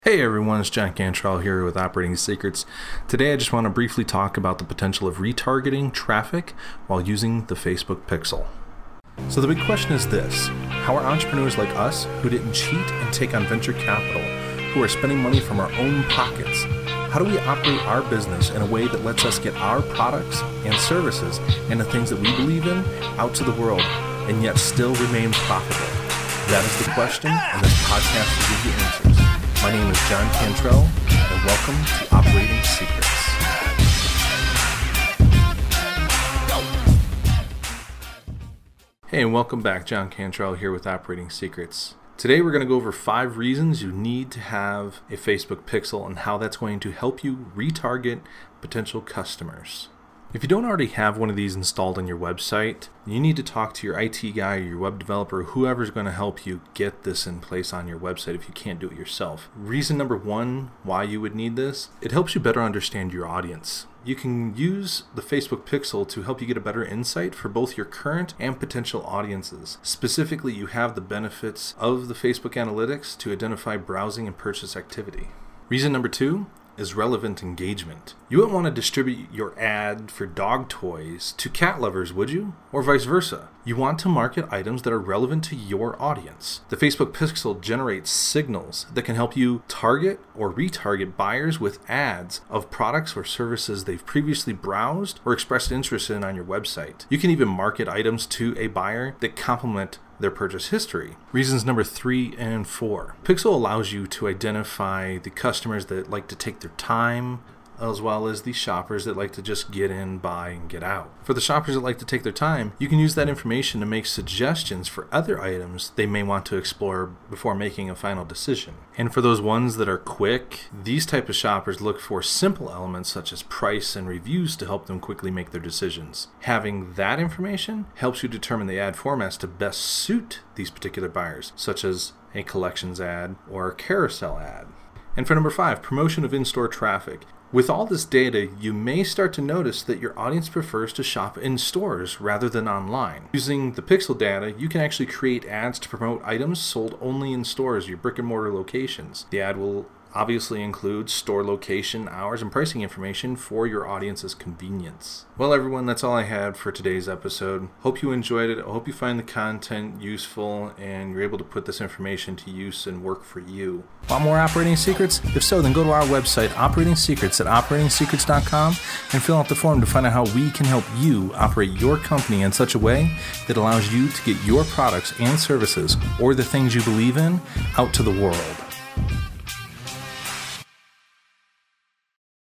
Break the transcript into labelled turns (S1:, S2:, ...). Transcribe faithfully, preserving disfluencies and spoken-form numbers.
S1: Hey everyone, it's John Cantrell here with Operating Secrets. Today I just want to briefly talk about the potential of retargeting traffic while using the Facebook Pixel. So the big question is this: how are entrepreneurs like us, who didn't cheat and take on venture capital, who are spending money from our own pockets, how do we operate our business in a way that lets us get our products and services and the things that we believe in out to the world and yet still remain profitable? That is the question, and this podcast will give you answers. My name is John Cantrell, and welcome to Operating Secrets. Hey, and welcome back. John Cantrell here with Operating Secrets. Today we're going to go over five reasons you need to have a Facebook Pixel and how that's going to help you retarget potential customers. If you don't already have one of these installed on your website, you need to talk to your I T guy or your web developer, whoever's going to help you get this in place on your website if you can't do it yourself. Reason number one why you would need this: it helps you better understand your audience. You can use the Facebook Pixel to help you get a better insight for both your current and potential audiences. Specifically, you have the benefits of the Facebook Analytics to identify browsing and purchase activity. Reason number two is relevant engagement. You wouldn't want to distribute your ad for dog toys to cat lovers, would you? Or vice versa. You want to market items that are relevant to your audience. The Facebook Pixel generates signals that can help you target or retarget buyers with ads of products or services they've previously browsed or expressed interest in on your website. You can even market items to a buyer that complement their purchase history. Reasons number three and four. Pixel allows you to identify the customers that like to take their time, as well as the shoppers that like to just get in, buy, and get out. For the shoppers that like to take their time, you can use that information to make suggestions for other items they may want to explore before making a final decision. And for those ones that are quick, these type of shoppers look for simple elements such as price and reviews to help them quickly make their decisions. Having that information helps you determine the ad formats to best suit these particular buyers, such as a collections ad or a carousel ad. And for number five, promotion of in-store traffic. With all this data, you may start to notice that your audience prefers to shop in stores rather than online. Using the Pixel data, you can actually create ads to promote items sold only in stores, your brick and mortar locations. The ad will obviously include store location, hours, and pricing information for your audience's convenience. Well, everyone, that's all I had for today's episode. Hope you enjoyed it. I hope you find the content useful and you're able to put this information to use and work for you. Want more operating secrets? If so, then go to our website, Operating Secrets, at operating secrets dot com, and fill out the form to find out how we can help you operate your company in such a way that allows you to get your products and services, or the things you believe in, out to the world.